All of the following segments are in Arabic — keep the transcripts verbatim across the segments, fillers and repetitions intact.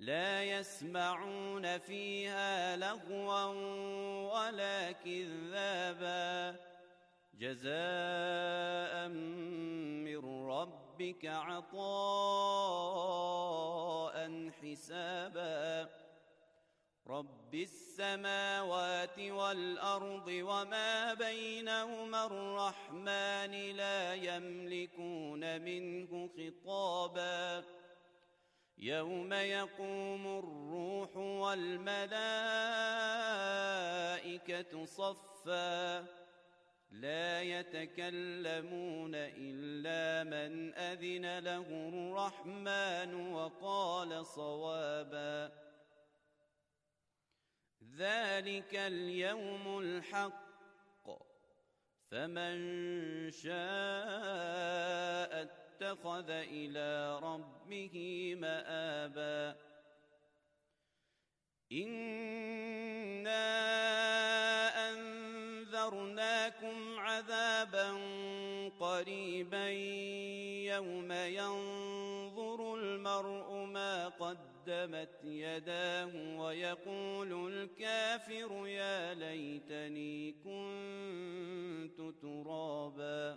لا يسمعون فيها لغوا ولا كذابا جزاء من ربك عطاء حسابا رب السماوات والأرض وما بينهما الرحمن لا يملكون منه خطابا يوم يقوم الروح والملائكة صفا لا يتكلمون إلا من أذن له الرحمن وقال صوابا ذلك اليوم الحق فمن شاء اتخذ إلى ربه مآبا إنا أنذرناكم عذابا قريبا يوم ينظر المرء ما قدمت يداه ويقول الكافر يا ليتني كنت ترابا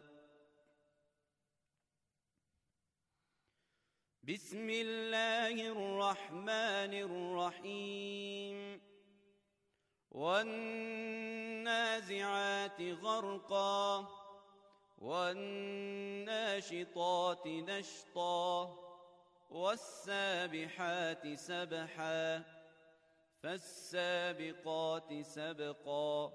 بسم الله الرحمن الرحيم والنازعات غرقا والناشطات نشطا والسابحات سبحا فالسابقات سبقا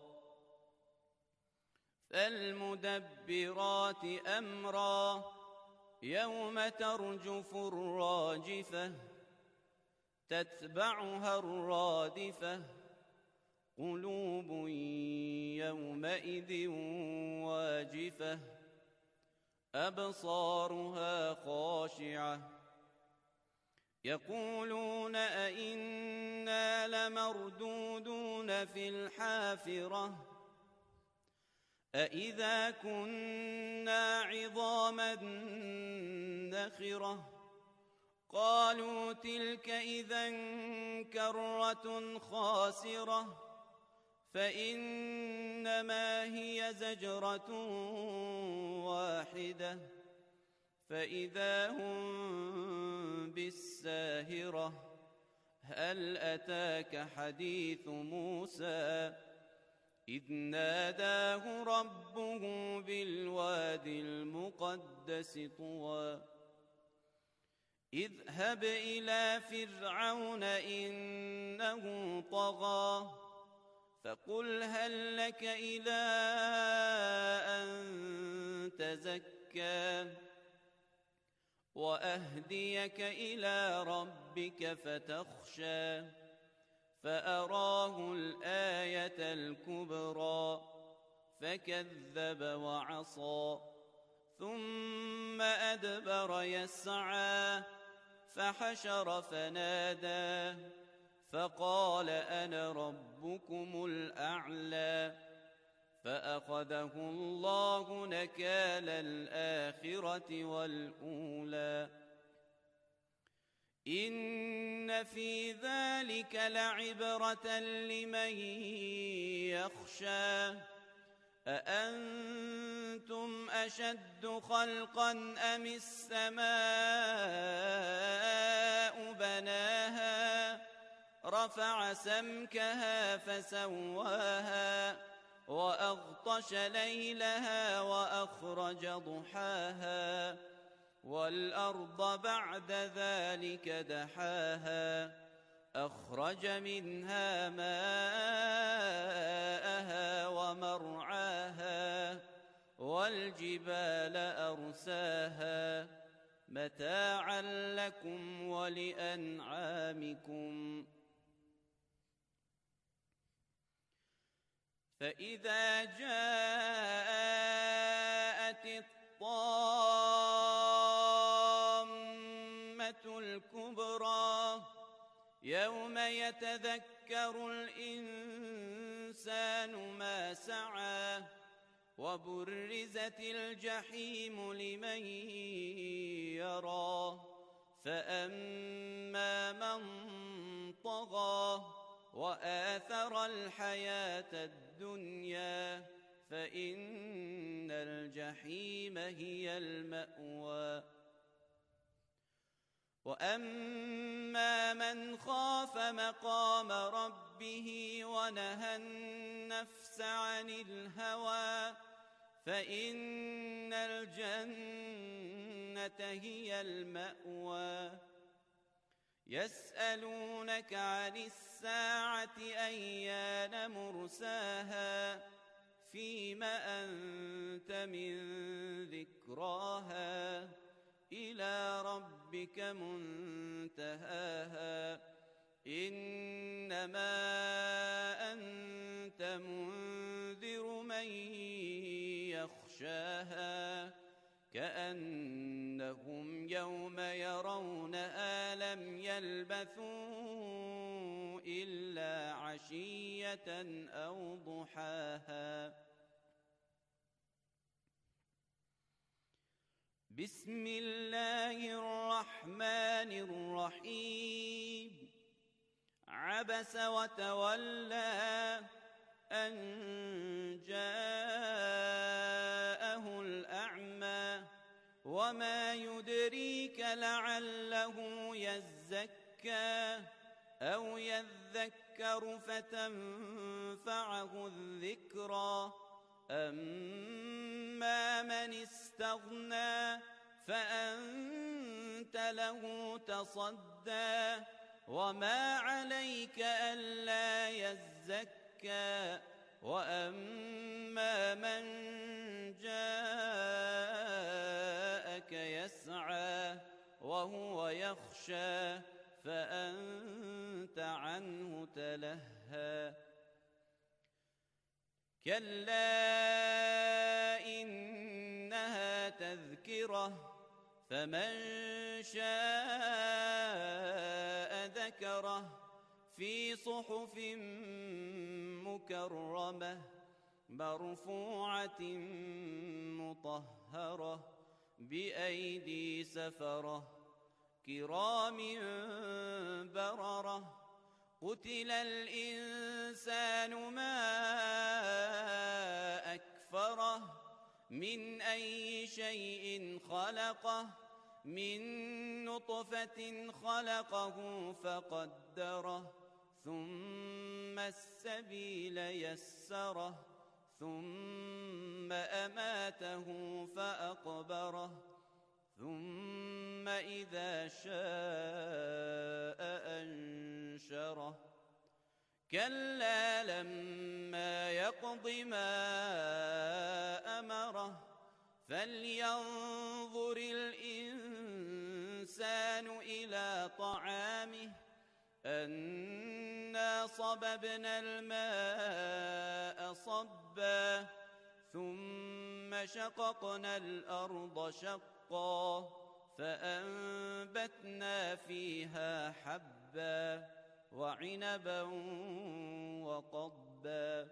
فالمدبرات أمرا يوم ترجف الراجفة تتبعها الرادفة قلوب يومئذ واجفة أبصارها خاشعة يقولون أئنا لمردودون في الحافرة أئذا كنا عظاما نخرة قالوا تلك إذا كرة خاسرة فإنما هي زجرة واحدة فإذا هم بالساهرة هل أتاك حديث موسى إذ ناداه ربه بالواد المقدس طوى اذهب إلى فرعون إنه طغى فقل هل لك إلى أن تزكى وأهديك إلى ربك فتخشى فأراه الآية الكبرى فكذب وعصى ثم أدبر يسعى فحشر فنادى فقال أنا ربكم الأعلى فأخذه الله نكال الآخرة والأولى إن في ذلك لعبرة لمن يخشى أأنتم أشد خلقا أم السماء بناها رفع سمكها فسواها وأغطش ليلها وأخرج ضحاها والأرض بعد ذلك دحاها أخرج منها ماءها ومرعاها والجبال أرساها متاعا لكم ولأنعامكم فإذا جاءت الطامة الكبرى يوم يتذكر الإنسان ما سعى وبرزت الجحيم لمن يرى فأما من طغى وآثر الحياة الدنيا فإن الجحيم هي المأوى وأما من خاف مقام ربه ونهى النفس عن الهوى فإن الجنة هي المأوى يسألونك عن الساعة أيان مرساها فيم أنت من ذكراها إلى ربك منتهاها إنما أنت منذر من يخشاها كأنهم يوم يرونها لم يلبثوا إلا عشية أو ضحاها بسم الله الرحمن الرحيم عبس وتولى أن جاءه الأعمى وما يدريك لعله يزكى أو يذكر فتنفعه الذكرى أما من استغنى فأنت له تصدى وما عليك ألا يزكى وأما من جاءك يسعى وهو يخشى فأنت عنه تلهى كلا إنها تذكرة فمن شاء ذكره في صحف مكرمة مرفوعة مطهرة بأيدي سفرة كرام بررة قتل الإنسان ما أكفره من أي شيء خلقه من نطفة خلقه فقدره ثم السبيل يسره ثم أماته فأقبره ثم إذا شاء أنشره كلا لما يقض ما أمره فلينظر الإنسان إلى طعامه أنا صببنا الماء صبا ثم شققنا الأرض شقا فأنبتنا فيها حبا وعنبا وقضبا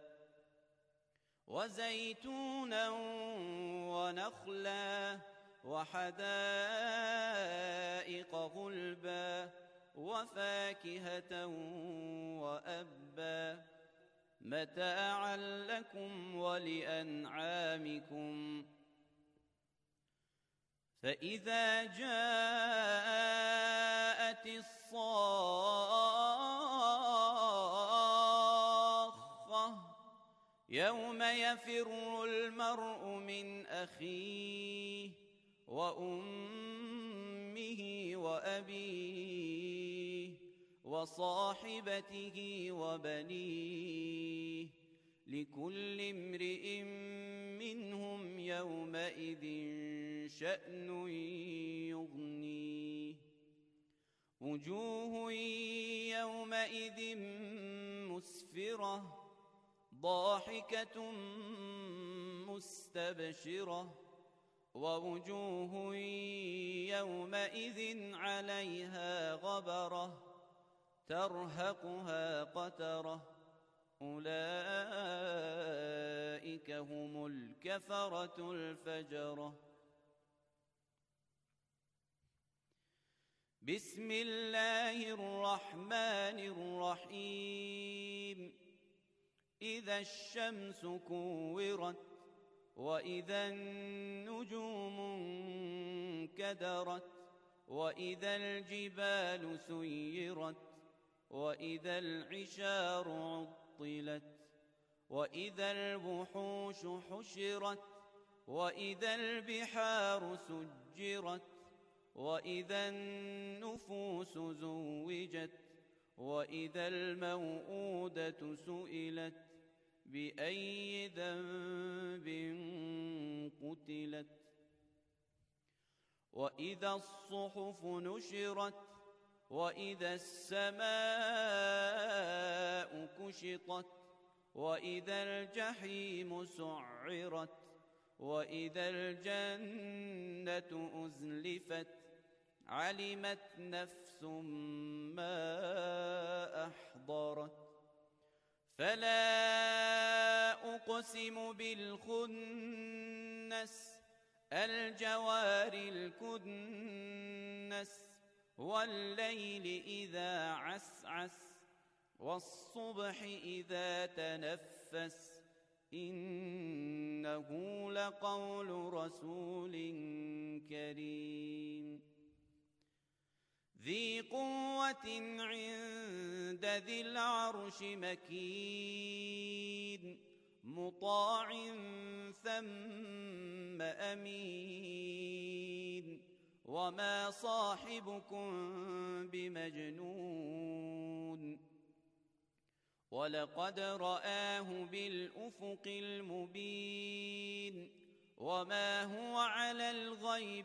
وزيتونا ونخلا وحدائق غلبا وفاكهة وأبا متاعا لكم ولأنعامكم فإذا جاءت الصاخة يوم يفر المرء من أخيه وأمه وأبيه وصاحبته وبنيه لكل امرئ منهم يومئذ شأن يغنيه وجوه يومئذ مسفرة ضاحكة مستبشرة ووجوه يومئذ عليها غبرة ترهقها قترة أولئك هم الكفرة الفجرة بسم الله الرحمن الرحيم إذا الشمس كورت وإذا النجوم انكدرت وإذا الجبال سيرت وإذا العشار عطلت وإذا الوحوش حشرت وإذا البحار سجرت وإذا النفوس زوجت وإذا الموءودة سئلت بأي ذنب قتلت وإذا الصحف نشرت وإذا السماء كشطت وإذا الجحيم سعرت وإذا الجنة أزلفت علمت نفس ما أحضرت فلا أقسم بالخنس الجوار الكنس والليل إذا عسعس والصبح إذا تنفس إنه لقول رسول كريم ذي قوة عند ذي العرش مكين مطاع ثم أمين وما صاحبكم بمجنون ولقد رآه بالأفق المبين وما هو على الغيب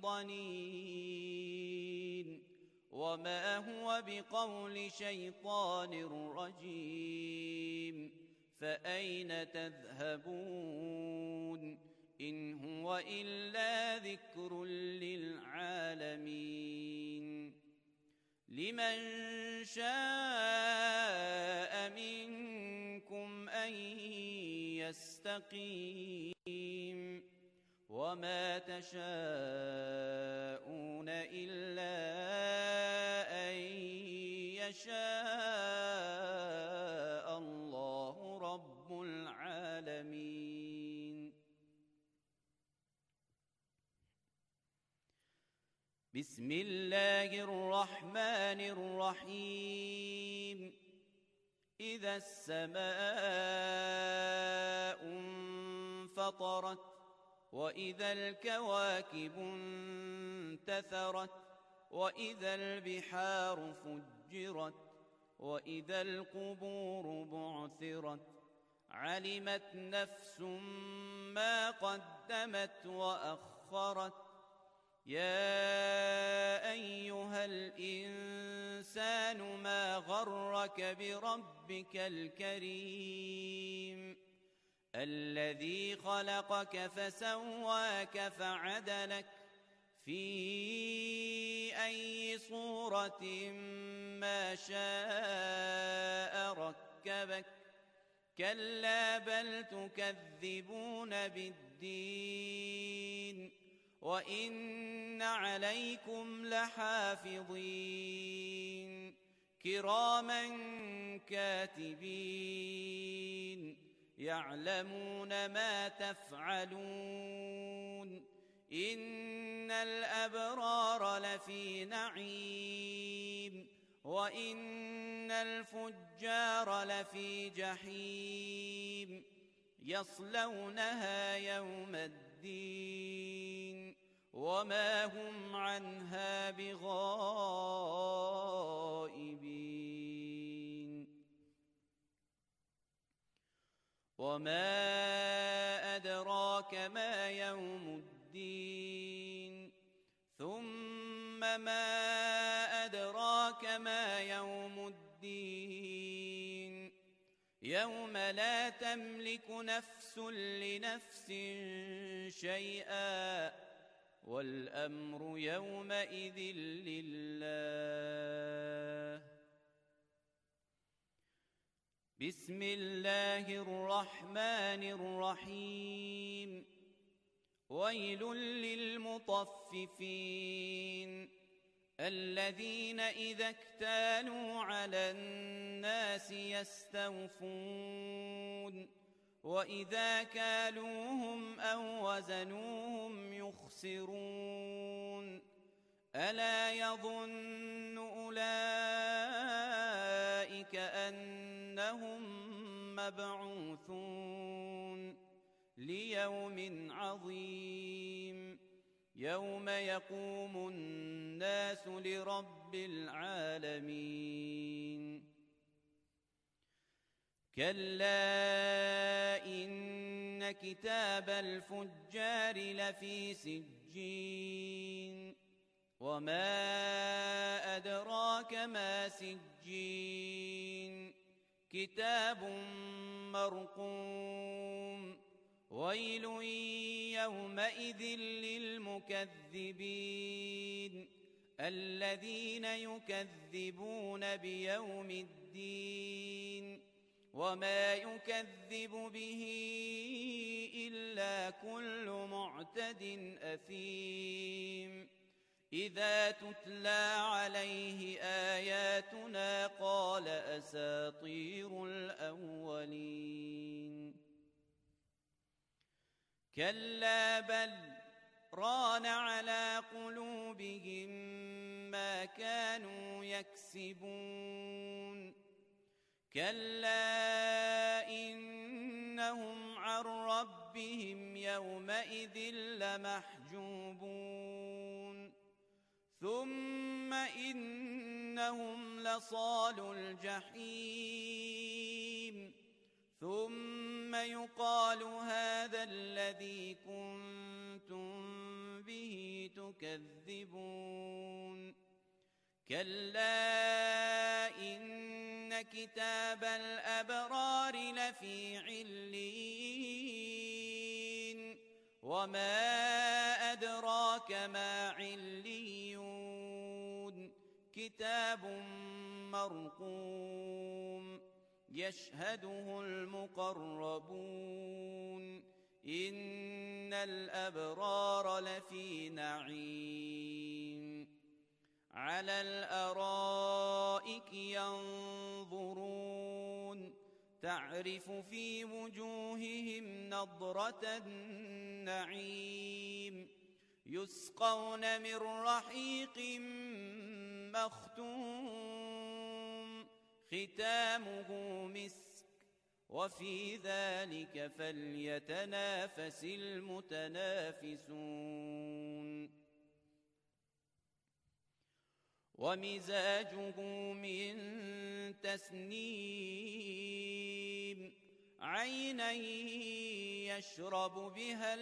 بضنين وما هو بقول شيطان رجيم فأين تذهبون إن هو إلا ذكر للعالمين لمن شاء منكم أن يستقيم وما تشاءون إلا أن يشاء الله رب العالمين بسم الله الرحمن الرحيم إذا السماء انفطرت وإذا الكواكب انتثرت وإذا البحار فجرت وإذا القبور بعثرت علمت نفس ما قدمت وأخرت يا أيها الإنسان ما غرك بربك الكريم الذي خلقك فسواك فعدلك في أي صورة ما شاء ركبك كلا بل تكذبون بالدين وإن عليكم لحافظين كراما كاتبين يعلمون ما تفعلون إن الأبرار لفي نعيم وإن الفجار لفي جحيم يصلونها يوم الدين وما هم عنها بغائبين وما أدراك ما يوم الدين ثم ما أدراك ما يوم الدين يوم لا تملك نفس لنفس شيئا والأمر يومئذ لله بسم الله الرحمن الرحيم ويل للمطففين الذين إذا اكتالوا على الناس يستوفون وإذا كالوهم أو وزنوهم يخسرون ألا يظن أولئك أنهم مبعوثون ليوم عظيم يوم يقوم الناس لرب العالمين كلا إن كتاب الفجار لفي سجين وما أدراك ما سجين كتاب مرقوم ويل يومئذ للمكذبين الذين يكذبون بيوم الدين وما يكذب به إلا كل معتد أثيم إذا تتلى عليه آياتنا قال أساطير الأولين كلا بل ران على قلوبهم ما كانوا يكسبون كلا إنهم عن ربهم يومئذ لمحجوبون ثم إنهم لصالو الجحيم ثم يقال هذا الذي كنتم به تكذبون كلا إن كتاب الأبرار لفي عليين وما أدراك ما عليون كتاب مرقوم يشهده المقربون إن الأبرار لفي نعيم على الأرائك ينظرون تعرف في وجوههم نضرة النعيم يسقون من رحيق مختوم ختامه مسك وفي ذلك فليتنافس المتنافسون ومزاجه من تسنيم عينا يشرب بها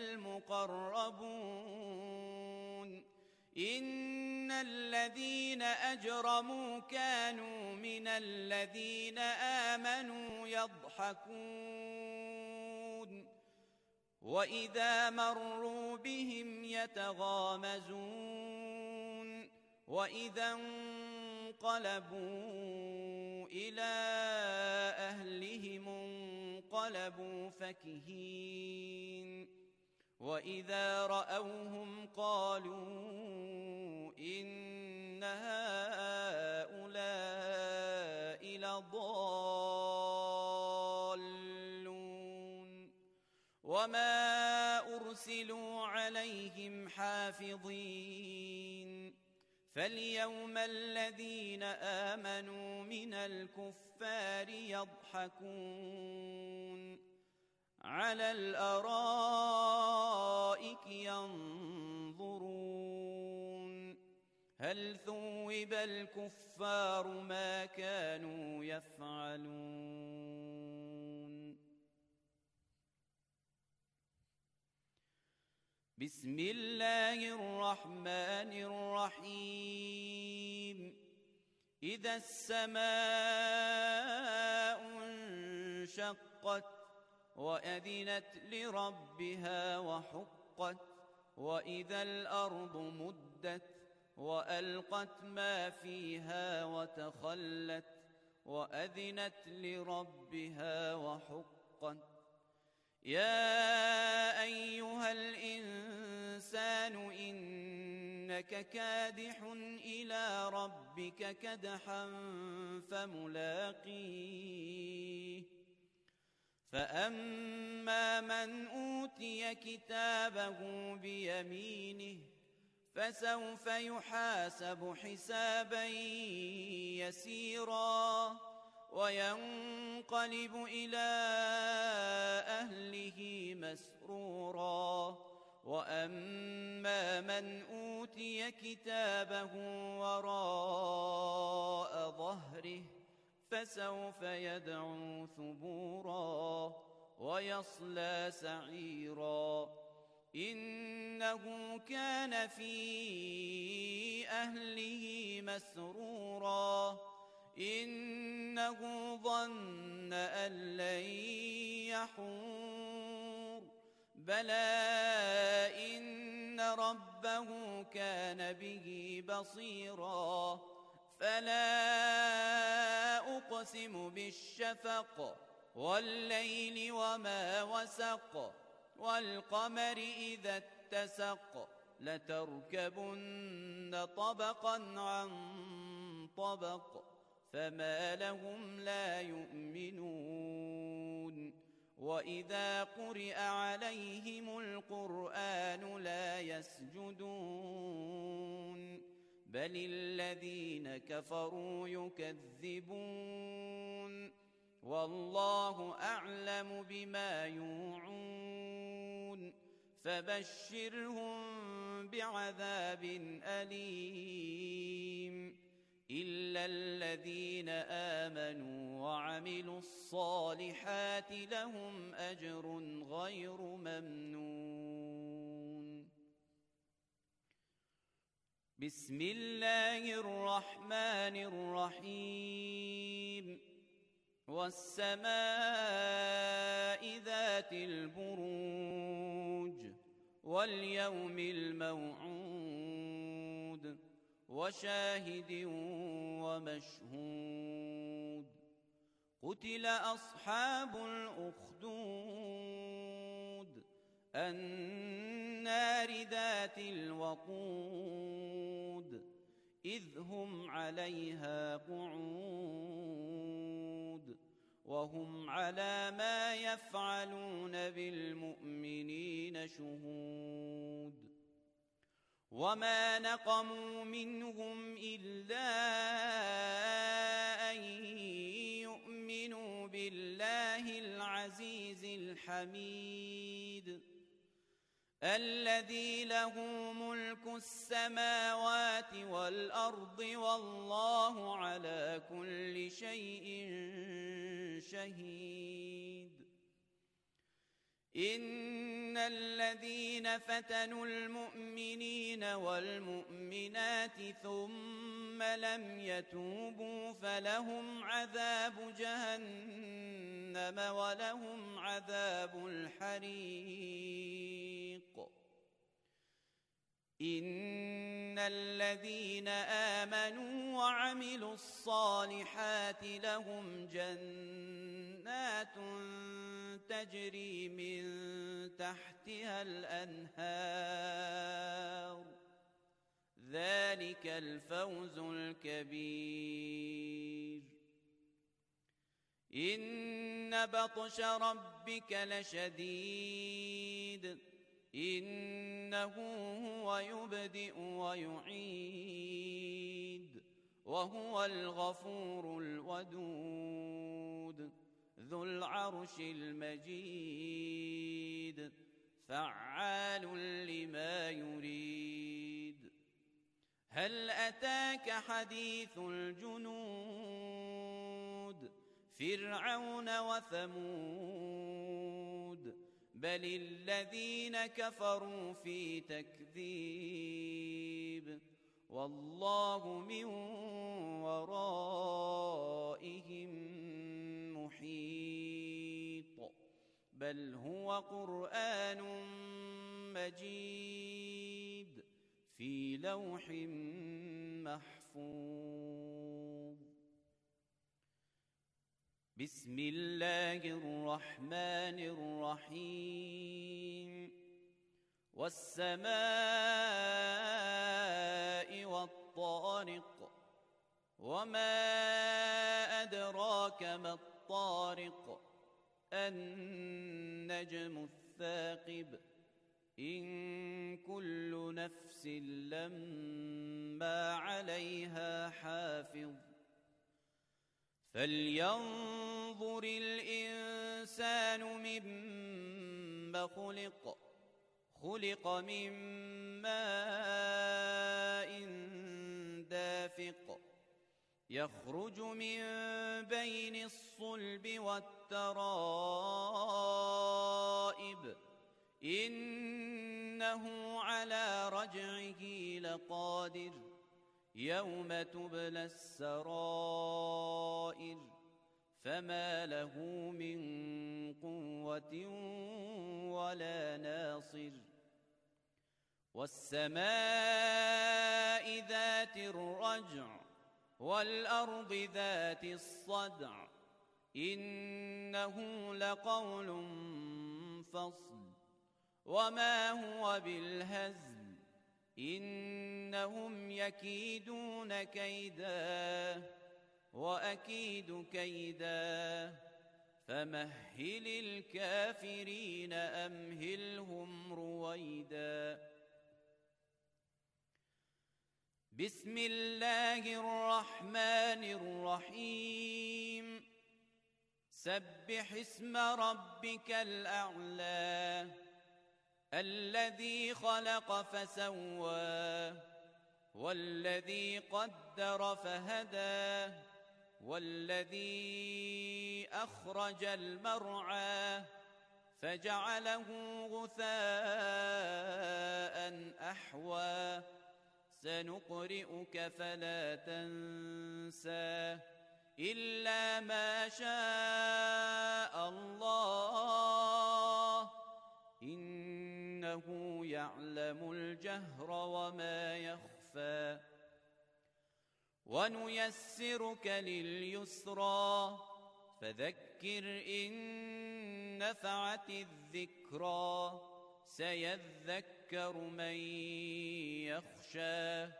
المقربون إن الذين أجرموا كانوا من الذين آمنوا يضحكون وإذا مروا بهم يتغامزون وإذا انقلبوا إلى أهلهم انقلبوا فكهين وإذا رأوهم قالوا إن هؤلاء لضالون وما أرسلوا عليهم حافظين فاليوم الذين آمنوا من الكفار يضحكون على الأرائك ينظرون هل ثوب الكفار ما كانوا يفعلون بسم الله الرحمن الرحيم إذا السماء انشقت وأذنت لربها وحقت وإذا الأرض مدت وألقت ما فيها وتخلت وأذنت لربها وحقت يا أيها الإنسان إنك إنك كادح إلى ربك كدحا فملاقيه فأما من أوتي كتابه بيمينه فسوف يحاسب حسابا يسيرا وينقلب إلى أهله مسرورا وأما من أوتي كتابه وراء ظهره فسوف يدعو ثبورا ويصلى سعيرا إنه كان في أهله مسرورا إنه ظن أن لن يحور بلى إن ربه كان به بصيرا فلا أقسم بالشفق والليل وما وسق والقمر إذا اتسق لتركبن طبقا عن طبق فما لهم لا يؤمنون وإذا قرئ عليهم القرآن لا يسجدون بل الذين كفروا يكذبون والله أعلم بما يوعون فبشرهم بعذاب أليم إلا الذين آمنوا وعملوا الصالحات لهم أجر غير ممنون. بسم الله الرحمن الرحيم. والسماء ذات البروج واليوم الموعود وشاهد ومشهود قتل أصحاب الأخدود النار ذات الوقود إذ هم عليها قعود وهم على ما يفعلون بالمؤمنين شهود وما نقموا منهم إلا أن يؤمنوا بالله العزيز الحميد الذي له ملك السماوات والأرض والله على كل شيء شهيد. إن الذين فتنوا المؤمنين والمؤمنات ثم لم يتوبوا فلهم عذاب جهنم ولهم عذاب الحريق. إن الذين آمنوا وعملوا الصالحات لهم جنات تجري من تحتها الأنهار ذلك الفوز الكبير. إن بطش ربك لشديد إنه هو يبدئ ويعيد وهو الغفور الودود ذو العرش المجيد فعال لما يريد. هل أتاك حديث الجنود فرعون وثمود بل الذين كفروا في تكذيب والله من ورائهم محيط بل هو قرآن مجيد في لوح محفوظ. بسم الله الرحمن الرحيم. والسماء والطارق وما أدراك ما الطارق النجم الثاقب إن كل نفس لما عليها حافظ فلينظر الإنسان مما خلق خلق من ماء دافق يخرج من بين الصلب والترائب إنه على رجعه لقادر يوم تبلى السرائر فما له من قوة ولا ناصر والسماء ذات الرجع والأرض ذات الصدع إنه لقول فصل وما هو بالهزل إنهم يكيدون كيدا وأكيد كيدا فمهل الكافرين أمهلهم رويدا بسم الله الرحمن الرحيم سبح اسم ربك الأعلى الذي خلق فسوى والذي قدر فهدى والذي أخرج المرعى فجعله غثاء أحوى سنقرئك فلا تنسى إلا ما شاء الله إنه يعلم الجهر وما يخفى ونيسرك لليسرى فذكر إن نفعت الذكرى سيذكر من يخشى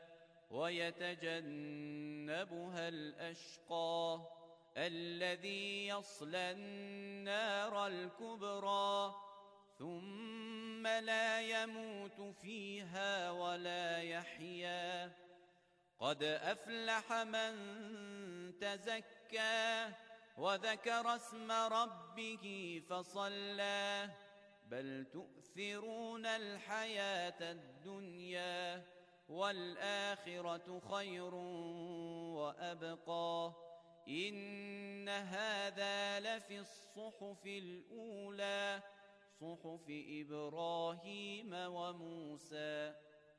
ويتجنبها الأشقى الذي يصلى النار الكبرى ثم لا يموت فيها ولا يحيا قد أفلح من تزكى وذكر اسم ربه فصلى بل تؤثرون الحياة الدنيا والآخرة خير وأبقى إن هذا لفي الصحف الأولى صحف إبراهيم وموسى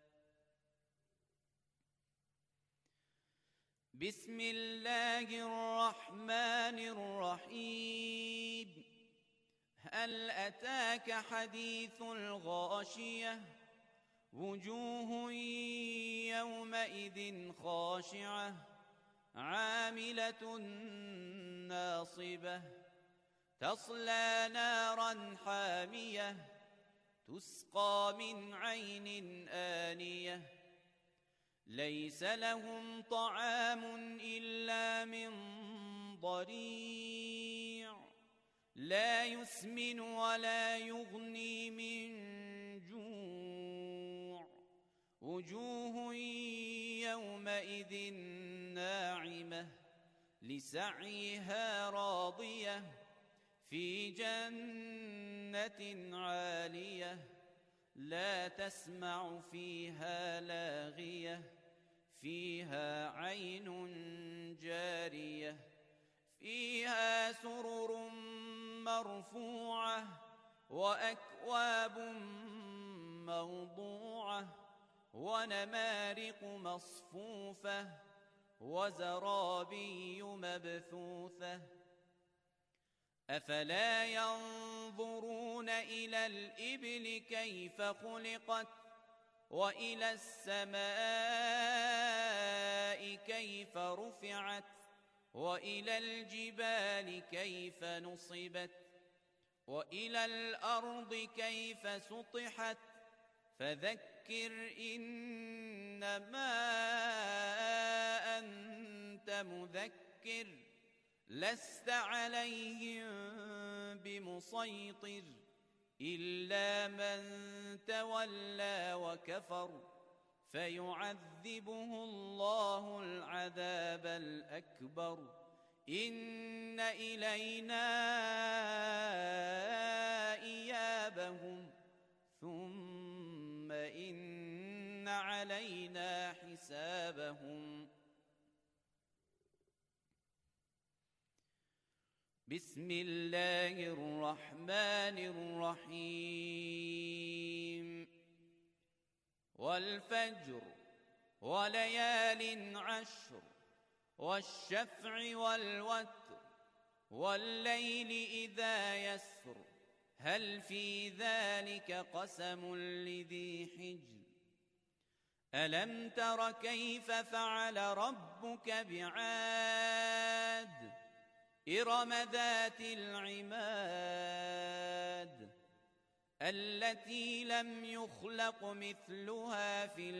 بسم الله الرحمن الرحيم هل أتاك حديث الغاشية وجوه يومئذ خاشعة عاملة ناصبة تصلى نارا حامية تسقى من عين آنية ليس لهم طعام إلا من ضريع لا يسمن ولا يغني من جوع وجوه يومئذ ناعمة لسعيها راضية في جنة عالية لا تسمع فيها لاغية فيها عين جارية فيها سرر مرفوعة وأكواب موضوعة ونمارق مصفوفة وزرابي مبثوثة أفلا ينظرون إلى الإبل كيف خلقت وإلى السماء كيف رفعت وإلى الجبال كيف نصبت وإلى الأرض كيف سطحت فذكر إنما أنت مذكر لست عليهم بمسيطر إلا من تولى وكفر فيعذبه الله العذاب الأكبر إن إلينا إيابهم ثم إن علينا حسابهم. بسم الله الرحمن الرحيم والفجر وليال عشر والشفع والوتر والليل إذا يسر هل في ذلك قسم لذي حجر ألم تر كيف فعل ربك بعاد إرم ذات العماد التي لم يخلق مثلها في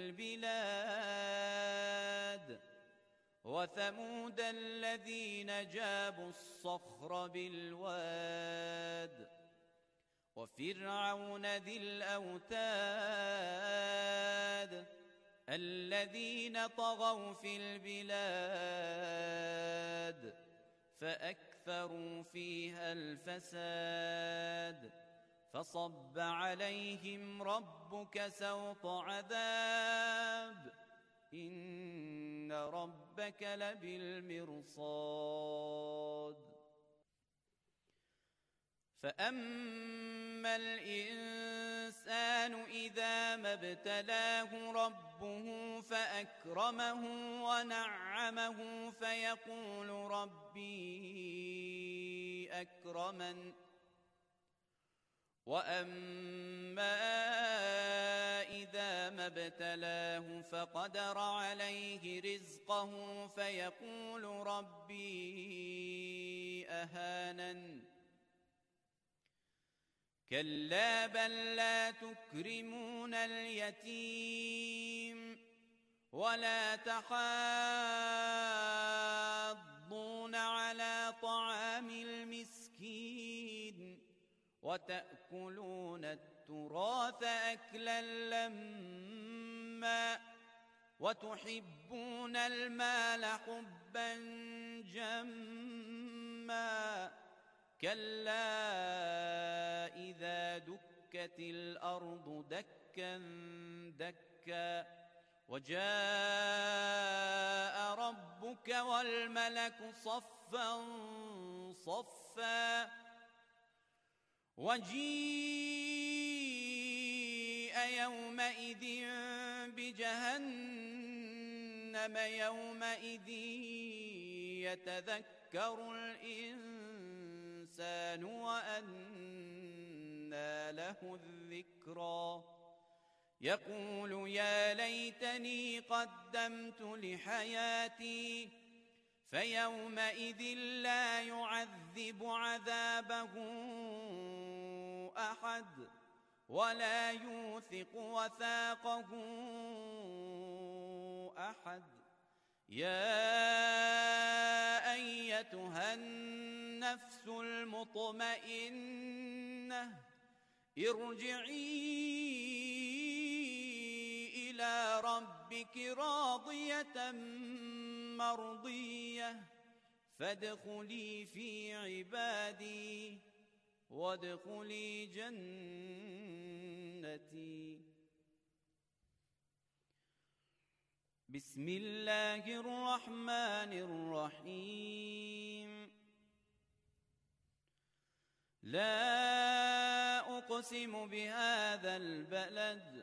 البلاد وثمود الذين جابوا الصخر بالواد وفرعون ذي الأوتاد الذين طغوا في البلاد فأكثروا فيها الفساد فصب عليهم ربك سوط عذاب إن ربك لبالمرصاد. فأما الإنسان إذا ما ابتلاه ربه فأكرمه ونعمه فيقول ربي أكرمن وأما إذا ما ابتلاه فقدر عليه رزقه فيقول ربي أهانن كلا بل لا تكرمون اليتيم ولا تحاضون على طعام المسكين وتأكلون التراث أكلا لما وتحبون المال حبا جما كلا إذا دكت الأرض دكا دكا وجاء ربك والملك صفا صفا وجيء يومئذ بجهنم يومئذ يتذكر الإنسان وأنى له الذكرى يقول يا ليتني قدمت لحياتي فيومئذ لا يعذب عذابه أحد ولا يوثق وثاقه أحد. يا أيتها النفس المطمئنة ارجعي إلى ربك راضية مرضية فادخلي في عبادي وادخلي جنتي. بسم الله الرحمن الرحيم لا أقسم بهذا البلد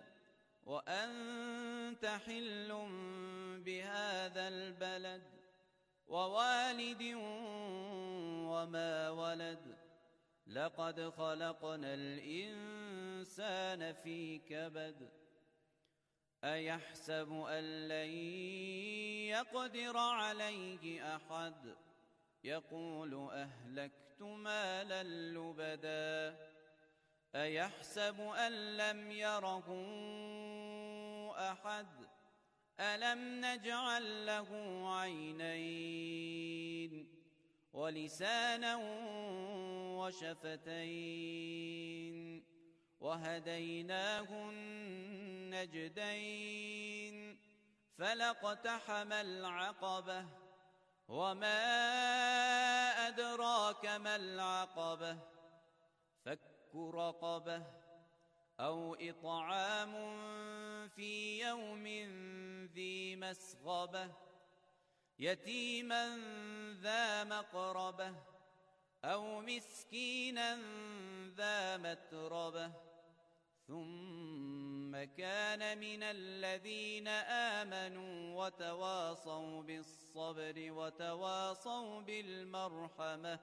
وأنت حل بهذا البلد ووالد وما ولد لقد خلقنا الإنسان في كبد أيحسب أن لن يقدر عليه أحد يقول أهلكت مالا لبدا أيحسب أن لم يره أحد ألم نجعل له عينين ولسانا وشفتين وهديناه النجدين فلاقتحم العقبة وما أدراك ما العقبة فك رقبة أو إطعام في يوم ذي مسغبة يتيما ذا مقربة أو مسكينا ذا متربة ثم كان من الذين آمنوا وتواصوا بالصبر وتواصوا بالمرحمة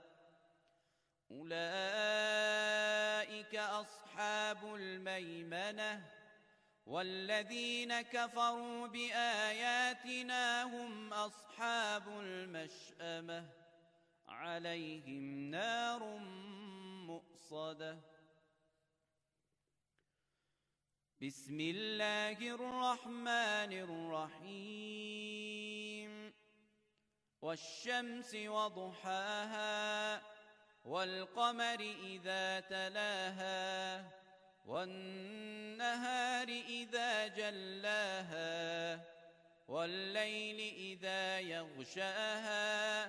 أولئك أصحاب الميمنة والذين كفروا بآياتنا هم أصحاب المشأمة عليهم نار مؤصدة. بسم الله الرحمن الرحيم والشمس وضحاها والقمر إذا تلاها والنهار إذا جلاها والليل إذا يغشاها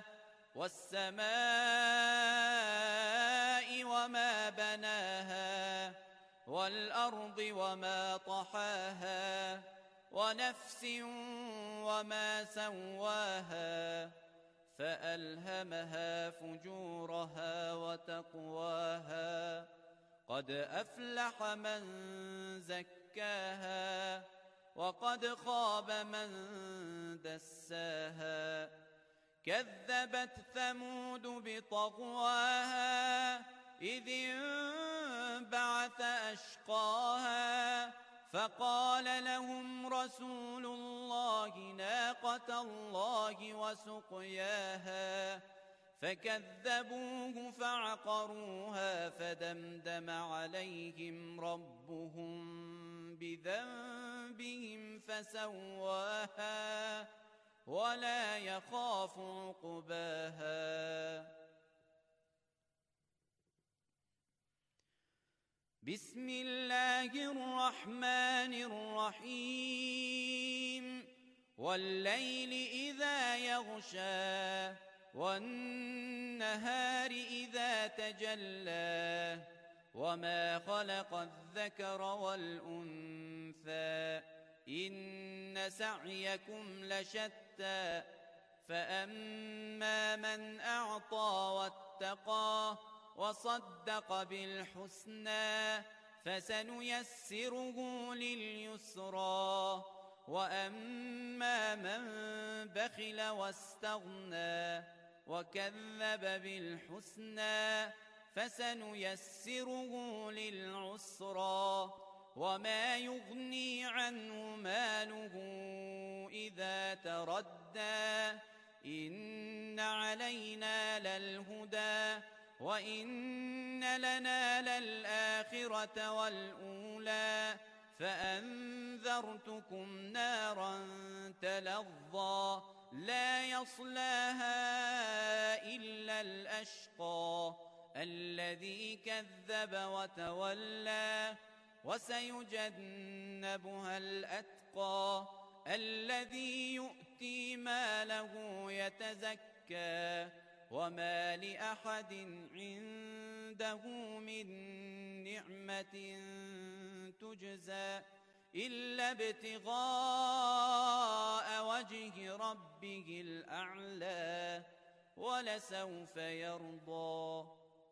والسماء وما بناها والأرض وما طحاها ونفس وما سواها فألهمها فجورها وتقواها قد أفلح من زكاها وقد خاب من دساها كذبت ثمود بطغواها إذ انبعث أشقاها فقال لهم رسول الله ناقة الله وسقياها فكذبوه فعقروها فدمدم عليهم ربهم بذنبهم فسواها ولا يخاف عقباها. بسم الله الرحمن الرحيم والليل إذا يغشى والنهار إذا تجلى وما خلق الذكر والأنثى إن سعيكم لشتى فأما من أعطى واتقى وصدق بالحسنى فسنيسره لليسرى وأما من بخل واستغنى وكذب بالحسنى فسنيسره للعسرى وما يغني عنه ماله إذا تردى إن علينا للهدى وإن لنا للآخرة والأولى فأنذرتكم نارا تلظى لا يصلاها إلا الأشقى الذي كذب وتولى وسيجنبها الأتقى الذي يؤتي ماله يتزكى وما لأحد عنده من نعمة تجزى إلا ابتغاء وجه ربه الأعلى ولسوف يرضى.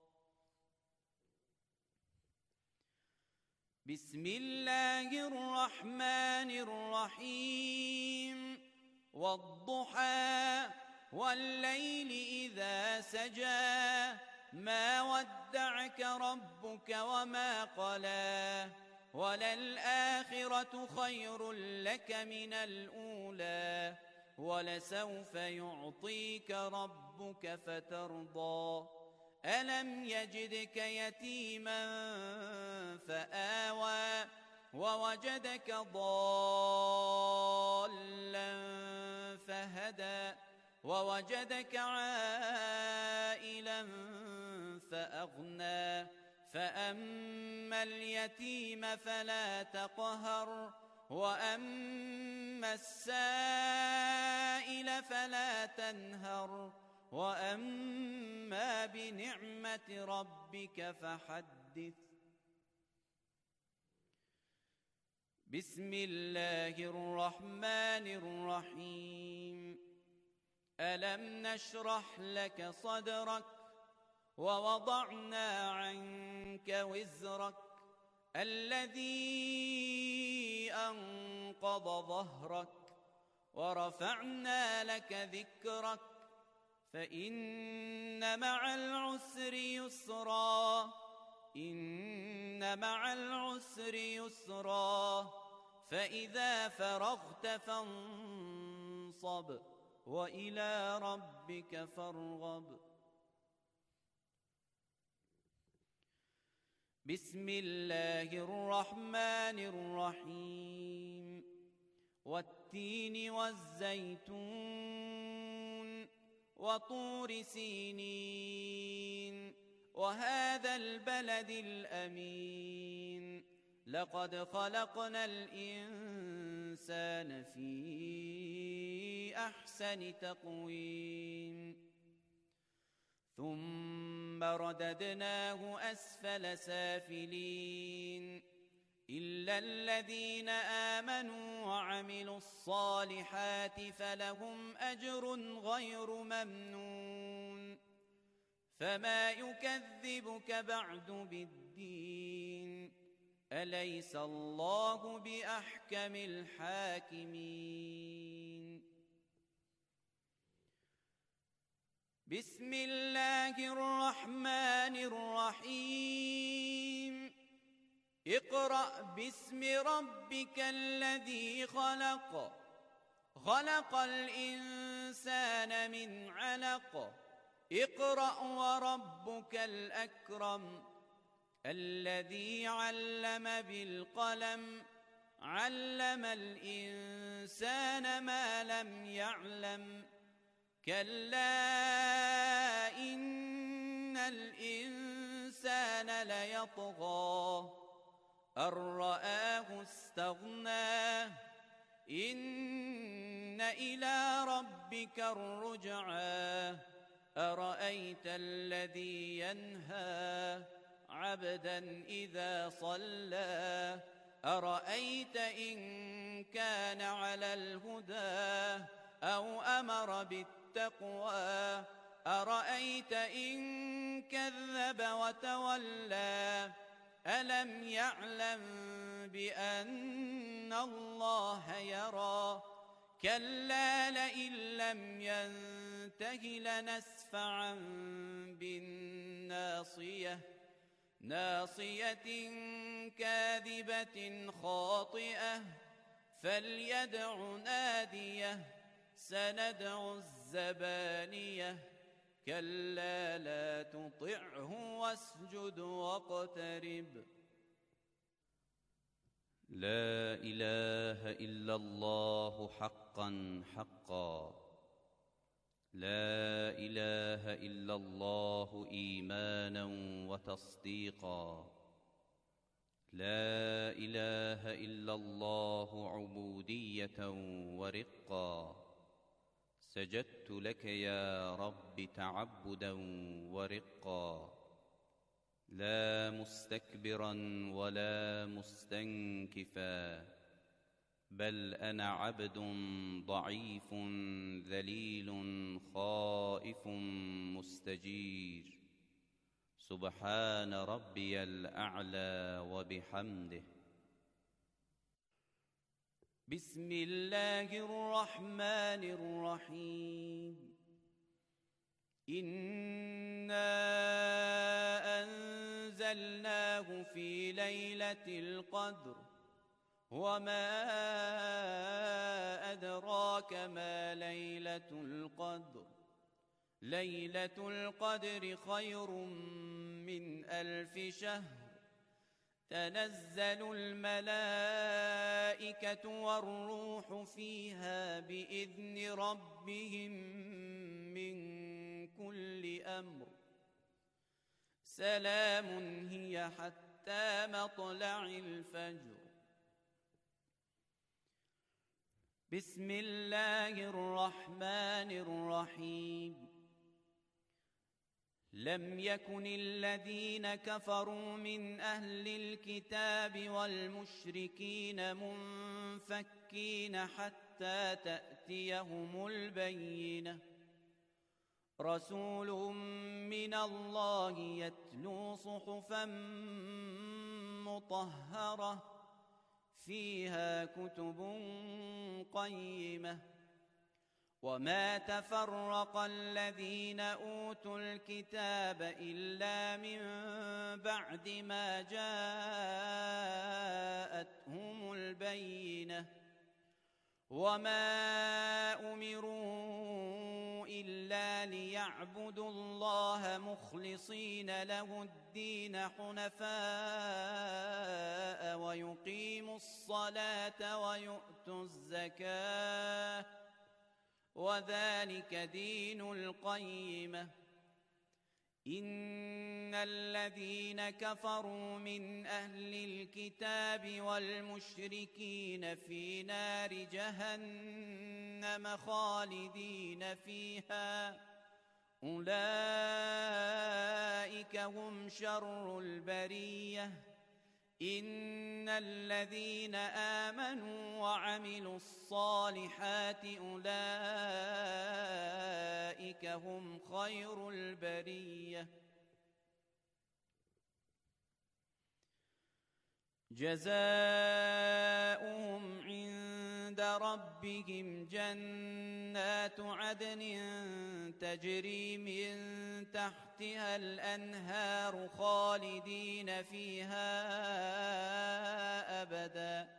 بسم الله الرحمن الرحيم والضحى والليل إذا سجى ما ودعك ربك وما قلى وللآخرة خير لك من الأولى ولسوف يعطيك ربك فترضى ألم يجدك يتيما فآوى ووجدك ضالا فهدى ووجدك عائلا فأغنى فأما اليتيم فلا تقهر وأما السائل فلا تنهر وأما بنعمة ربك فحدث. بسم الله الرحمن الرحيم. ألم نشرح لك صدرك ووضعنا عنك وزرك الذي أنقض ظهرك ورفعنا لك ذكرك فإن مع العسر يسرا إن مع العسر يسرا فإذا فرغت فانصب وإلى ربك فارغب. بسم الله الرحمن الرحيم. والتين والزيتون وطور سينين وهذا البلد الأمين لقد خلقنا الإنسان في أحسن تقويم ثم رددناه أسفل سافلين إلا الذين آمنوا وعملوا الصالحات فلهم أجر غير ممنون فما يكذبك بعد بالدين أليس الله بأحكم الحاكمين. بسم الله الرحمن الرحيم. اقرأ باسم ربك الذي خلق خلق الإنسان من علق اقرأ وربك الأكرم الذي علم بالقلم علم الإنسان ما لم يعلم كلا إن الإنسان ليطغى أن رآه استغنى إن إلى ربك الرجعى أرأيت الذي ينهى عبدا إذا صلى أرأيت إن كان على الهدى أو أمر بالتقوى أرأيت إن كذب وتولى ألم يعلم بأن الله يرى كلا لئن لم ينته لنسفعا بالناصية ناصية كاذبة خاطئة فليدع ناديه سندع الزبانية كلا لا تطعه واسجد واقترب. لا إله إلا الله حقا حقا لا إله إلا الله إيمانا وتصديقا لا إله إلا الله عبودية ورقا سجدت لك يا رب تعبدا ورقا لا مستكبرا ولا مستنكفا بل أنا عبد ضعيف ذليل خائف مستجير سبحان ربي الأعلى وبحمده. بسم الله الرحمن الرحيم. إنا أنزلناه في ليلة القدر وما أدراك ما ليلة القدر ليلة القدر خير من ألف شهر تنزل الملائكة والروح فيها بإذن ربهم من كل أمر سلام هي حتى مطلع الفجر. بسم الله الرحمن الرحيم. لم يكن الذين كفروا من أهل الكتاب والمشركين منفكين حتى تأتيهم البينة رسول من الله يتلو صحفا مطهرة فيها كتب قيمة وما تفرق الذين أوتوا الكتاب إلا من بعد ما جاءتهم البينة وما أمروا إلا ليعبدوا الله مخلصين له الدين حنفاء ويقيموا الصلاة ويؤتوا الزكاة وذلك دين القيمة. إن الذين كفروا من أهل الكتاب والمشركين في نار جهنم خالدين فيها أولئك هم شر البرية. إن الذين آمنوا وعملوا الصالحات أولئك هم خير البرية. جزاؤهم عند ربهم جنات عدن تجري من تحتها الأنهار خالدين فيها أبدا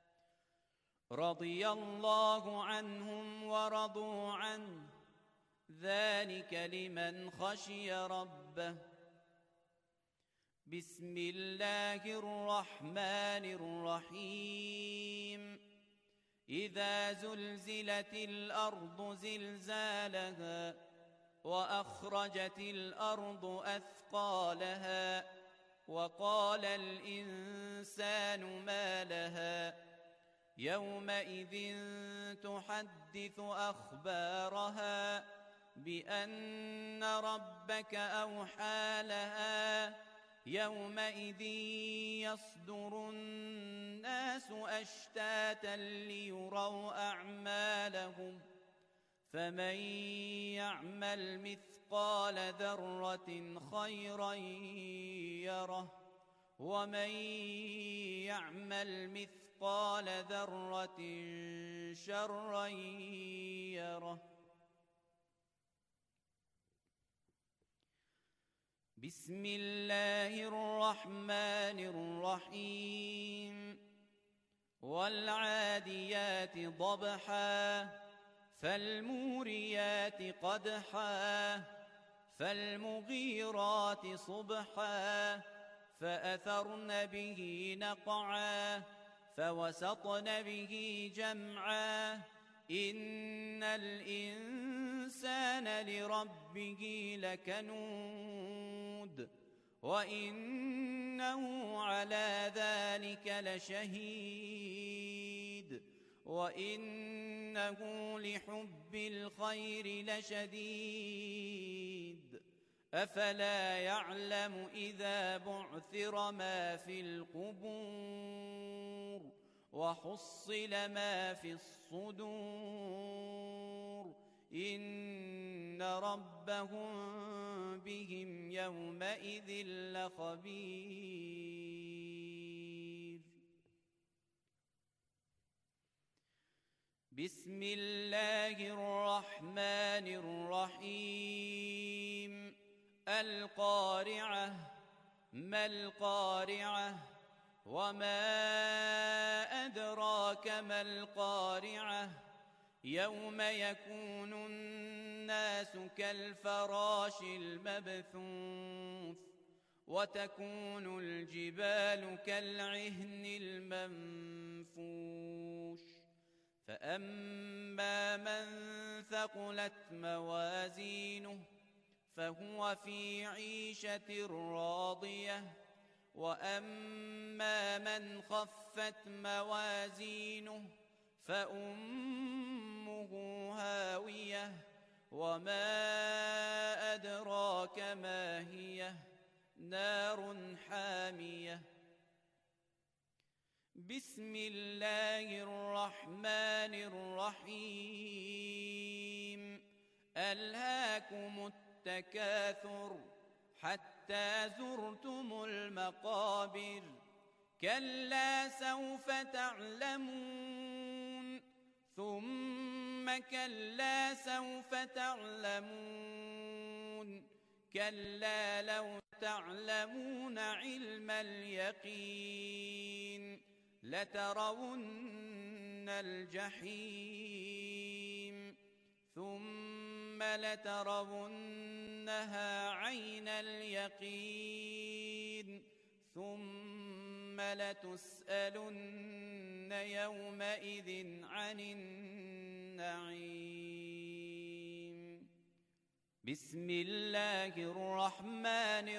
رضي الله عنهم ورضوا عنه ذلك لمن خشي ربه. بسم الله الرحمن الرحيم. إذا زلزلت الأرض زلزالها وأخرجت الأرض أثقالها وقال الإنسان ما لها يومئذ تحدث أخبارها بأن ربك أوحى لها يومئذ يصدر الناس أشتاتا ليروا أعمالهم فمن يعمل مثقال ذرة خيرا يره ومن يعمل مثقال ذرة شرا يره. بسم الله الرحمن الرحيم. والعاديات ضبحا فالموريات قدحا فالمغيرات صبحا فأثرن به نقعا فوسطن به جمعا إن الإنسان لربه لكنود وإنه على ذلك لشهيد وإنه لحب الخير لشديد. أفلا يعلم إذا بعثر ما في القبور وحصل ما في الصدور إن ربهم بهم يومئذ لخبير. بسم الله الرحمن الرحيم. القارعة ما القارعة وما أدراك ما القارعة يوم يكون الناس كالفراش المبثوث وتكون الجبال كالعهن المنفوش فأما من ثقلت موازينه فهو في عيشة راضية وأما من خفت موازينه فأمه هاوية وما أدراك ما هي نار حامية بسم الله الرحمن الرحيم ألهاكم التكاثر حتى زرتم المقابر كلا سوف تعلمون ثم كلا سوف تعلمون كلا لو تعلمون علم اليقين لترون الجحيم ثم لترونها عين اليقين ثم لتسألن يومئذ عن النعيم بسم الله الرحمن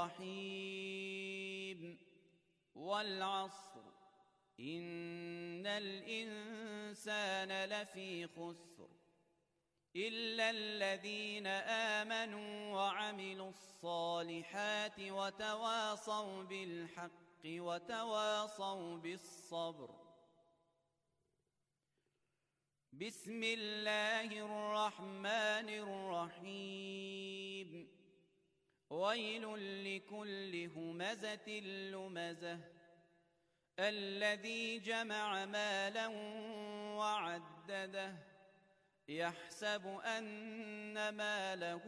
الرحيم والعصر إن الإنسان لفي خسر إلا الذين آمنوا وعملوا الصالحات وتواصوا بالحق وتواصوا بالصبر بسم الله الرحمن الرحيم ويل لكل همزة لمزة الذي جمع مالا وعدده يحسب أن ماله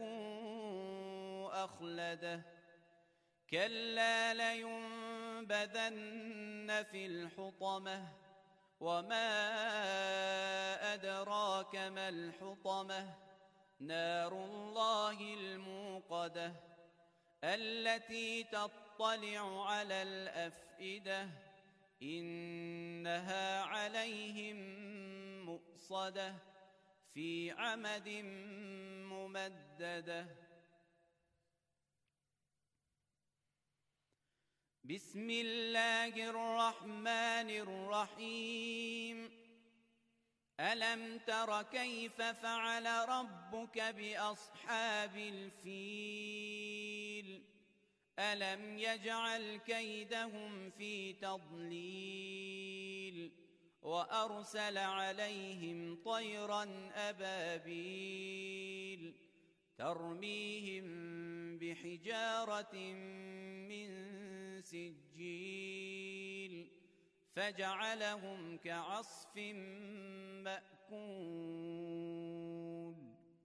أخلده كلا لينبذن في الحطمة وما أدراك ما الحطمة نار الله الموقدة التي تطلع على الأفئدة إنها عليهم مؤصدة في عمد ممددة بسم الله الرحمن الرحيم ألم تر كيف فعل ربك بأصحاب الفيل ألم يجعل كيدهم في تضليل وأرسل عليهم طيرا أبابيل ترميهم بحجارة من سجيل فجعلهم كعصف مأكول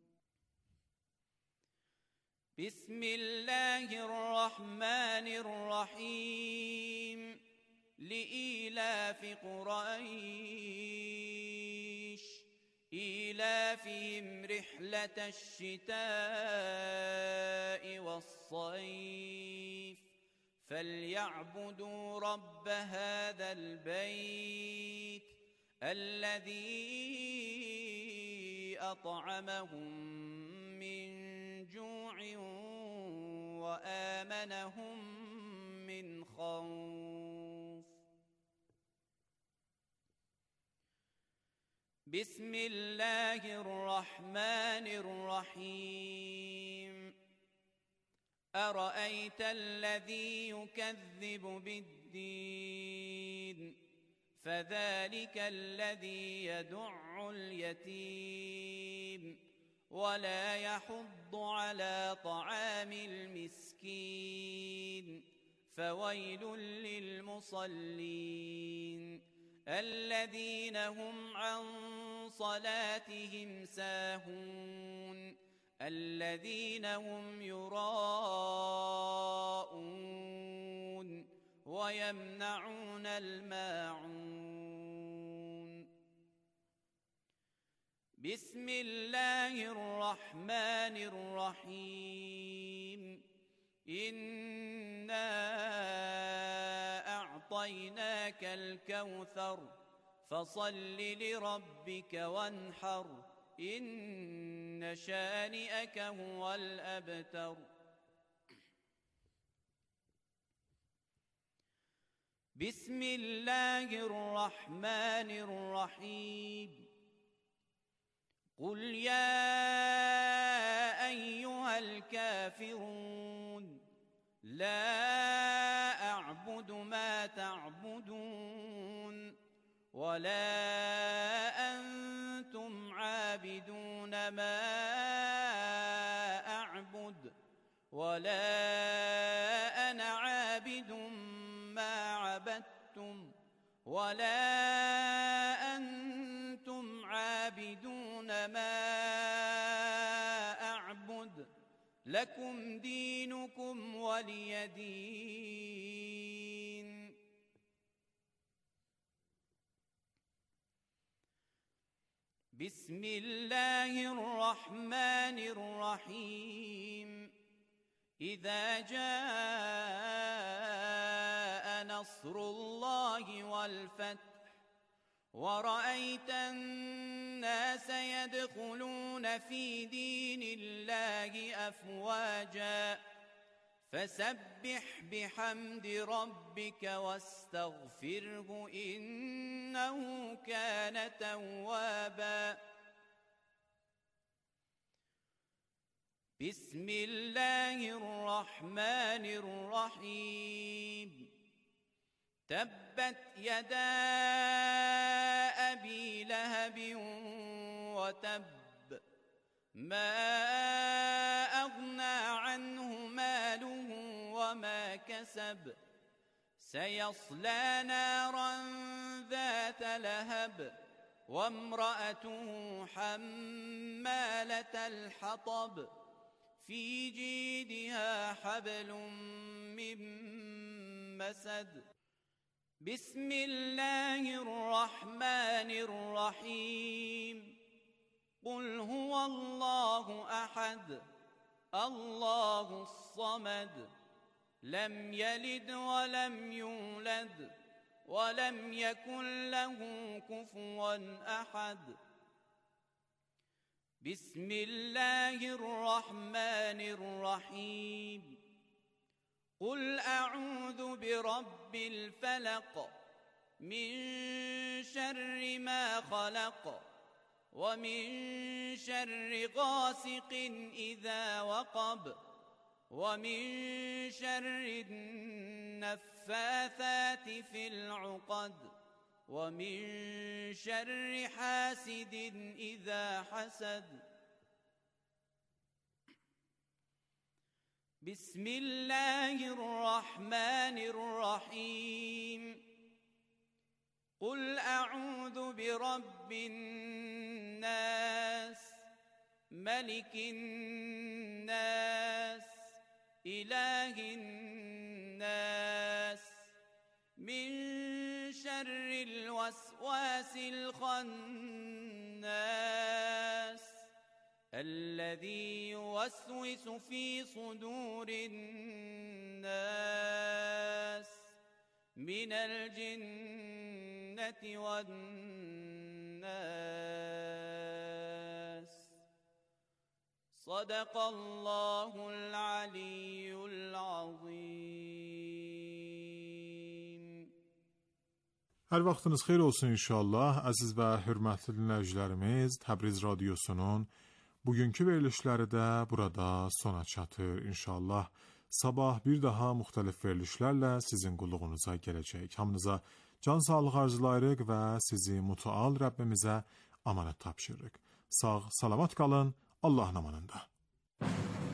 بسم الله الرحمن الرحيم لإيلاف قريش إيلافهم رحلة الشتاء والصيف فليعبدوا رب هذا البيت الذي أطعمهم من جوع وآمنهم من خوف بسم الله الرحمن الرحيم أرأيت الذي يكذب بالدين فذلك الذي يدع اليتيم ولا يحض على طعام المسكين فويل للمصلين الذين هم عن صلاتهم ساهون الذين هم يراءون ويمنعون الماعون بسم الله الرحمن الرحمن الرحيم إنا أعطيناك الكوثر فصل لربك وانحر إن شانئك هو الأبتر. بسم الله الرحمن الرحيم قل يا أيها الكافرون لا أعبد ما تعبدون ولا أنتم عابدون ما أعبد ولا أنا عابد ما عبدتم ولا أنتم عابدون ما أعبد لكم دينكم ولي دين. بسم الله الرحمن الرحيم إذا جاء نصر الله والفتح ورأيت الناس يدخلون في دين الله أفواجا فسبح بحمد ربك واستغفره إنه كان توابا. بسم الله الرحمن الرحيم تبت يدا أبي لهب وتب ما أغنى عنه ماله وما كسب سيصلى نارا ذات لهب وامرأته حمالة الحطب في جيدها حبل من مسد. بسم الله الرحمن الرحيم قل هو الله أحد الله الصمد لم يلد ولم يولد ولم يكن له كفوا أحد. بسم الله الرحمن الرحيم قل أعوذ برب الفلق من شر ما خلق ومن شر غاسق إذا وقب ومن شر النفاثات في العقد ومن شر حاسد إذا حسد. بسم الله الرحمن الرحيم قل أعوذ برب الناس ملك الناس إله الناس من شر الوسواس الخناس الذي يوسوس في صدور الناس من الجنة والناس. صدق الله العلي العظيم. Hər vaxtınız xeyir olsun inşallah. Əziz və hörmətli dinləyicilərimiz, Təbriz Radiosunun bugünkü verilişləri də burada sona çatır inşallah. Sabah bir daha müxtəlif verilişlərlə sizin qulluğunuza gələcək. Hamınıza can sağlığı arzulayırıq və sizi mütəal Rəbbimizə amanət tapşırırıq. Sağ, salamat qalın, Allahın amanında.